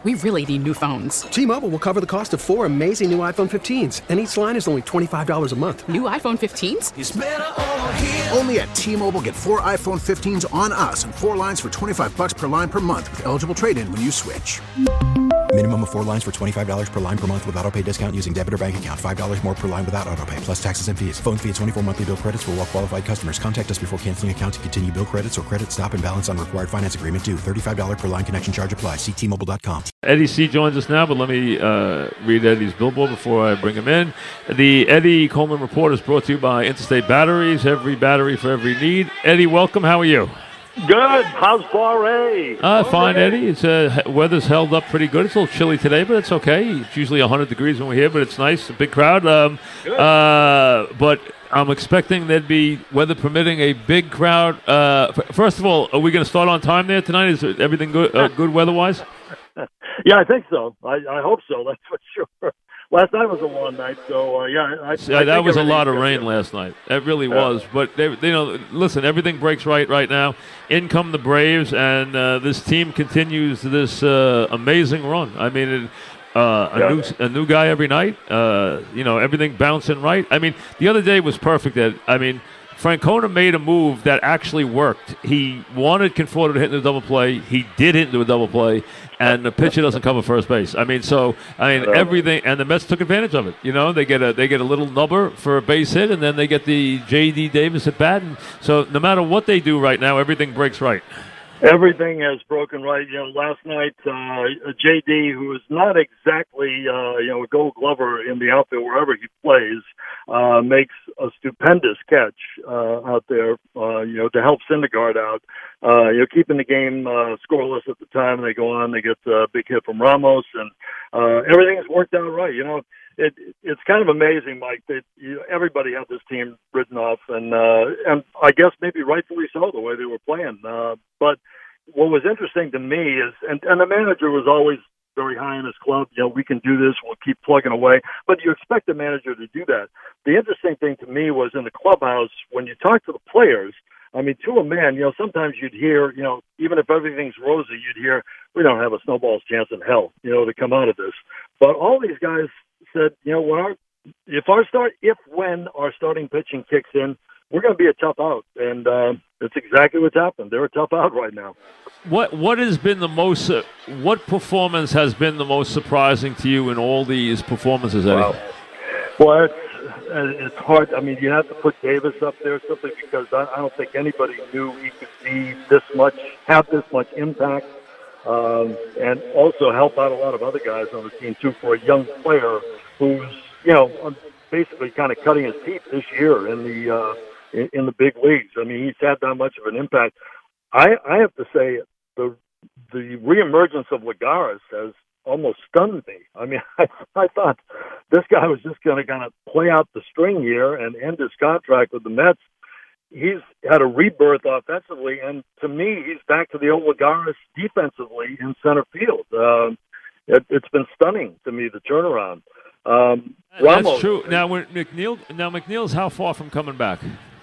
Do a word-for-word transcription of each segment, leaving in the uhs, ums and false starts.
We really need new phones. T-Mobile will cover the cost of four amazing new iPhone fifteens, and each line is only twenty-five dollars a month. New iPhone fifteens? It's better over here. Only at T-Mobile, get four iPhone fifteens on us and four lines for twenty-five dollars per line per month with eligible trade-in when you switch. Minimum of four lines for twenty-five dollars per line per month with autopay discount using debit or bank account. five dollars more per line without autopay, plus taxes and fees. Phone fee at twenty-four monthly bill credits for well-qualified customers. Contact us before canceling account to continue bill credits or credit stop and balance on required finance agreement due. thirty-five dollars per line connection charge applies. See T Mobile dot com. Eddie C. joins us now, but let me uh, read Eddie's billboard before I bring him in. The Eddie Coleman Report is brought to you by Interstate Batteries. Every battery for every need. Eddie, welcome. How are you? Good. How's Bar A? Uh, fine, Eddie. It's uh, weather's held up pretty good. It's a little chilly today, but it's okay. It's usually one hundred degrees when we're here, but it's nice. A big crowd. Um, uh, but I'm expecting there'd be, weather permitting, a big crowd. Uh, f- first of all, are we going to start on time there tonight? Is everything good, uh, good weather-wise? Yeah, I think so. I, I hope so. That's for sure. Last night was a long night, so uh, yeah. I, yeah, I that was a lot of good. rain last night. It really yeah. was. But they, they, you know, listen, everything breaks right right now. In come the Braves, and uh, this team continues this uh, amazing run. I mean, it, uh, a yeah. new a new guy every night. Uh, you know, everything bouncing right. I mean, the other day was perfect. Ed. I mean, Francona made a move that actually worked. He wanted Conforto to hit into a double play. He did hit into a double play, and the pitcher doesn't cover first base. I mean, so I mean everything, and the Mets took advantage of it. You know, they get a they get a little nubber for a base hit, and then they get the J D Davis at bat. And so no matter what they do right now, everything breaks right. Everything has broken right. You know, last night, uh, J D, who is not exactly, uh, you know, a gold glover in the outfield wherever he plays, uh, makes a stupendous catch, uh, out there, uh, you know, to help Syndergaard out, uh, you know, keeping the game, uh, scoreless at the time. They go on, they get a big hit from Ramos, and, uh, everything has worked out right. You know, it, it's kind of amazing, Mike, that you know, everybody had this team written off, and, uh, and I guess maybe rightfully so, the way they were playing. Uh, but, what was interesting to me is, and, and the manager was always very high in his club, you know, we can do this, we'll keep plugging away, but you expect the manager to do that. The interesting thing to me was in the clubhouse, when you talk to the players, I mean, to a man, you know, sometimes you'd hear, you know, even if everything's rosy, you'd hear, we don't have a snowball's chance in hell, you know, to come out of this. But all these guys said, you know, when our, if our start, if when our starting pitching kicks in, we're going to be a tough out, and uh, that's exactly what's happened. They're a tough out right now. What what has been the most? Uh, what performance has been the most surprising to you in all these performances, Eddie? Wow. Well, it's, it's hard. I mean, you have to put Davis up there simply because I, I don't think anybody knew he could be this much, have this much impact, um, and also help out a lot of other guys on the team too. For a young player who's, you know, basically kind of cutting his teeth this year in the. Uh, in the big leagues. I mean, he's had that much of an impact. I, I have to say the the reemergence of Lagares has almost stunned me. I mean, I, I thought this guy was just going to kind of play out the string here and end his contract with the Mets. He's had a rebirth offensively, and to me, he's back to the old Lagares defensively in center field. Um, it, it's been stunning to me, the turnaround. Um, That's Ramos, true. Now, when McNeil, now McNeil's how far from coming back?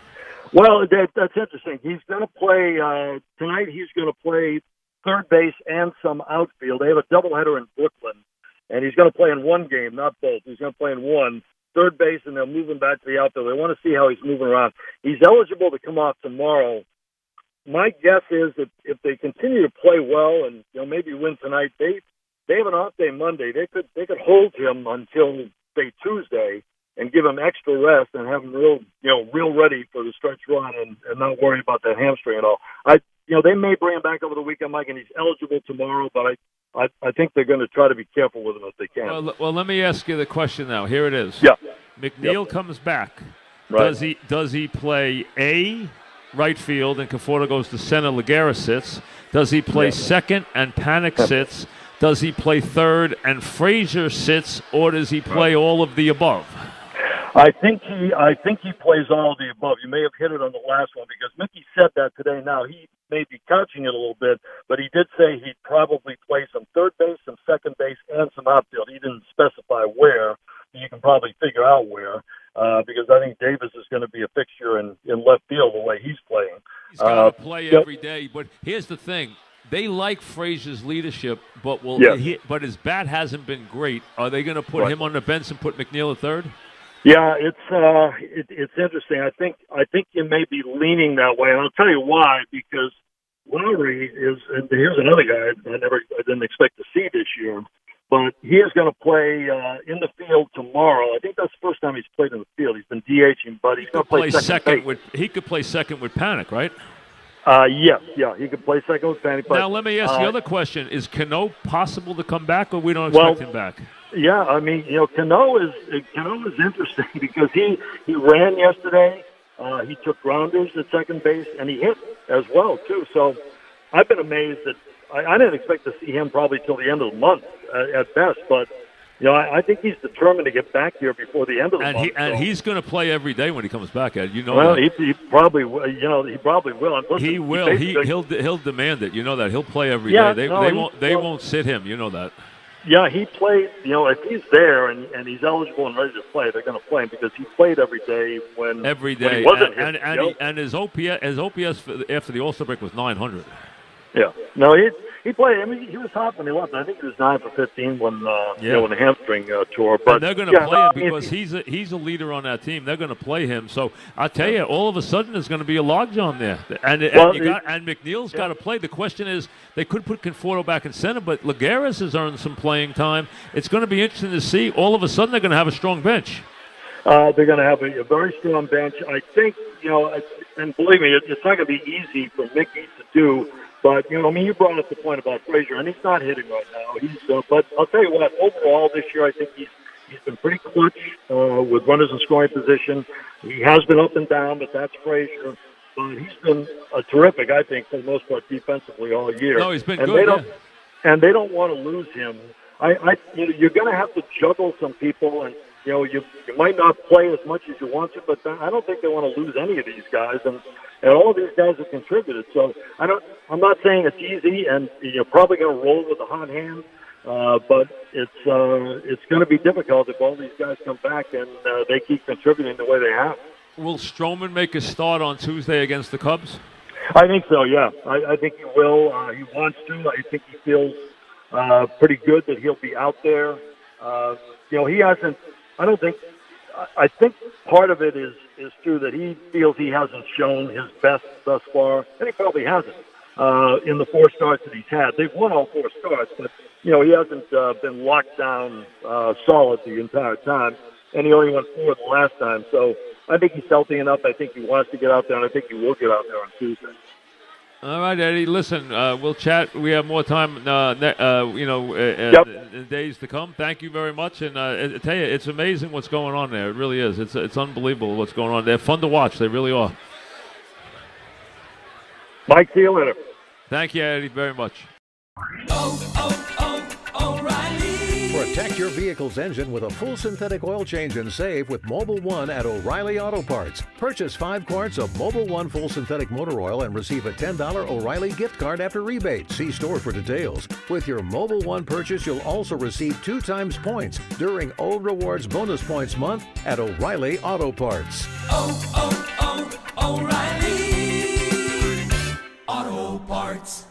Well, that, that's interesting. He's going to play uh, tonight. He's going to play third base and some outfield. They have a doubleheader in Brooklyn, and he's going to play in one game, not both. He's going to play in one, third base, and they'll move him back to the outfield. They want to see how he's moving around. He's eligible to come off tomorrow. My guess is that if they continue to play well and you know maybe win tonight, they they have an off day Monday. They could they could hold him until say Tuesday and give him extra rest and have him real, you know, real ready for the stretch run and, and not worry about that hamstring at all. I, you know, they may bring him back over the weekend, Mike, and he's eligible tomorrow, but I, I, I think they're going to try to be careful with him if they can. Well, well, let me ask you the question now. Here it is. Yeah. McNeil yep. comes back. Right. Does he does he play A, right field, and Conforto goes to center, Lagares sits? Does he play yeah. second and Panic sits? Does he play third and Frazier sits, or does he play right. all of the above? I think he I think he plays all of the above. You may have hit it on the last one because Mickey said that today. Now, he may be couching it a little bit, but he did say he'd probably play some third base, some second base, and some outfield. He didn't specify where. You can probably figure out where uh, because I think Davis is going to be a fixture in, in left field the way he's playing. He's got to uh, play yep. every day, but here's the thing. they like Frazier's leadership, but will Yeah. he, but his bat hasn't been great. Are they going to put Right. him on the bench and put McNeil at third? Yeah, it's uh, it, it's interesting. I think I think you may be leaning that way, and I'll tell you why. Because Lowry is, and here's another guy I never, I didn't expect to see this year, but he is going to play uh, in the field tomorrow. I think that's the first time he's played in the field. He's been DHing, but he's going to play, Play second, second base. with he could play second with Panic, right? Uh, yes, yeah, he could play second with Panic. But, Now let me ask uh, the other question: is Cano possible to come back, or we don't Well, expect him back? Yeah, I mean, you know, Cano is Cano is interesting because he he ran yesterday. Uh, he took grounders at second base, and he hit as well too. So I've been amazed that I, I didn't expect to see him probably till the end of the month uh, at best, but. You know, I, I think he's determined to get back here before the end of the And month. he and so. he's going to play every day when he comes back. Ed. You know Well, that. he, he probably, will, you know, he probably will. And listen, He will. He basically- he'll he'll demand it. You know that he'll play every day. Yeah, They no, they he- won't they well- won't sit him. You know that. Yeah, he played. You know, if he's there and, and he's eligible and ready to play, they're going to play him because he played every day when Every when day. he wasn't and and, hit, and, you know? he, and his O P S his O P S for, after the All-Star break was nine hundred. Yeah, no, he he played. I mean, he was hot when he left. I think he was nine for fifteen when uh, Yeah. you know when the hamstring uh, tore. But And they're going to yeah, play him I mean, because he's a, he's a leader on that team. They're going to play him. So I tell you, all of a sudden there's going to be a logjam there, and and, Well, you got, and McNeil's got to play. The question is, they could put Conforto back in center, but Lagares has earned some playing time. It's going to be interesting to see. All of a sudden they're going to have a strong bench. Uh, they're going to have a, a very strong bench. I think, you know, I- and believe me, it, it's not going to be easy for Mickey to do. But, you know, I mean, you brought up the point about Frazier, and he's not hitting right now. He's, uh, but I'll tell you what, overall this year, I think he's he's been pretty clutch uh, with runners in scoring position. He has been up and down, but that's Frazier. But he's been uh, terrific, I think, for the most part, defensively all year. No, he's been and good, They don't, yeah. And they don't want to lose him. I, I you know, you're going to have to juggle some people, and you know, you you might not play as much as you want to, but I don't think they want to lose any of these guys, and and all of these guys have contributed. So I don't. I'm not saying it's easy, and you're probably going to roll with a hot hand, uh, but it's uh, it's going to be difficult if all these guys come back and uh, they keep contributing the way they have. Will Stroman make a start on Tuesday against the Cubs? I think so. Yeah, I, I think he will. Uh, he wants to. I think he feels uh, pretty good that he'll be out there. Uh, you know, he hasn't. I don't think. I think part of it is is true that he feels he hasn't shown his best thus far, and he probably hasn't uh, in the four starts that he's had. They've won all four starts, but you know he hasn't uh, been locked down uh, solid the entire time, and he only went four the last time. So I think he's healthy enough. I think he wants to get out there, and I think he will get out there on Tuesday. All right, Eddie. Listen, uh, we'll chat. We have more time, uh, ne- uh, you know, uh, Yep. uh, in days to come. Thank you very much. And uh, I tell you, it's amazing what's going on there. It really is. It's it's unbelievable what's going on. They're fun to watch. They really are. Mike, see you later. Thank you, Eddie, very much. Protect your vehicle's engine with a full synthetic oil change and save with Mobile One at O'Reilly Auto Parts. Purchase five quarts of Mobile One full synthetic motor oil and receive a ten dollars O'Reilly gift card after rebate. See store for details. With your Mobile One purchase, you'll also receive two times points during O Rewards Bonus Points Month at O'Reilly Auto Parts. Oh, oh, oh, O'Reilly Auto Parts.